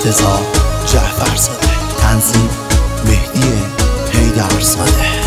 ارتضا جعفرزاده، تنظیم مهدی حیدرزاده.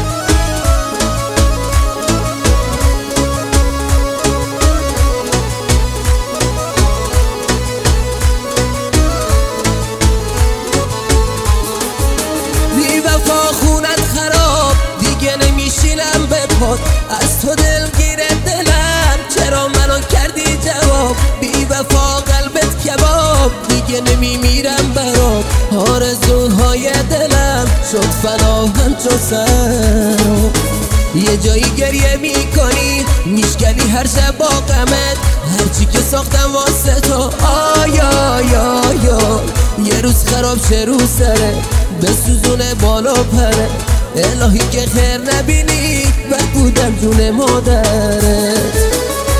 بی وفا خونت خراب دیگه نمیشینم به پات، از تو دلگیر دلم چرا منو کردی جواب. بی وفا قلبت کباب دیگه نمیمیرم برات، آرزوهای دلم شد فنا همچو سراب. یه جایی گریه میکنی میشکنی هر شب با غمت، هرچی که ساختم واسه تو آیا یه روز خراب شه رو سره بسوزونه بالا پره. الهی که خیر نبینی بد بودم جون مادرت.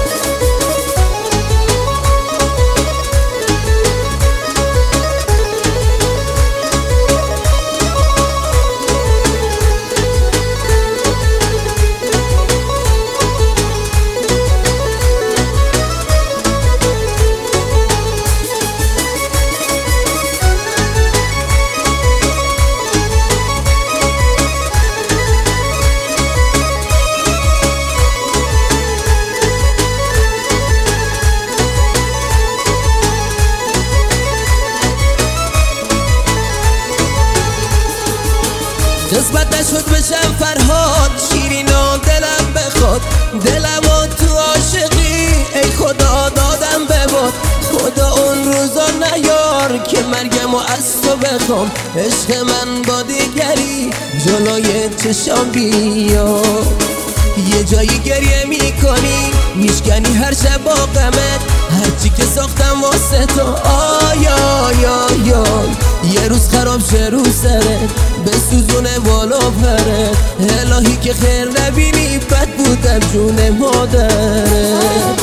قسمت نشد بشم فرهاد شیرینا دلم بخواد، دلم و تو عاشقی ای خدا دادم به باد. خدا اون روزا نیار که مرگم و از تو بخوام، عشق من با دیگری جلوی چشام بیا. یه جایی گریه میکنی میشکنی هر شب با غمت، هرچی که ساختم واسه تو آیا یه روز خراب شه رو سرت بسوزونه بالا پرت. الهی که خیر نبینی بد بودم جون مادرت.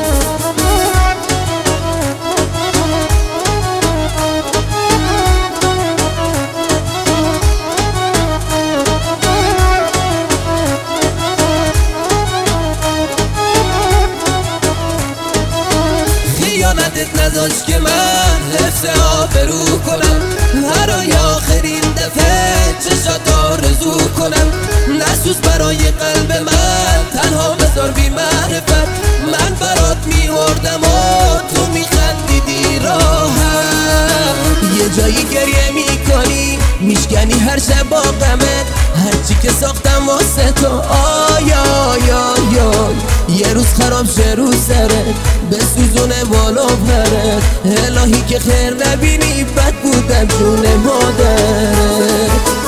خیانتت نذاشت که من حفظ آبرو کنم، برای آخرین دفعه چشات آرزو کنم. نسوز برای قلب من تنها بذار بی معرفت، من برات میوردم و تو میخندیدی راحت. یه جایی گریه میکنی میشکنی هر شب با غمت، هرچی که ساختم واسه تو آیا یه روز خراب شه رو سرت بسوزونه بالا پرت. الهی که خیر نبینی بد بودم جون مادرت.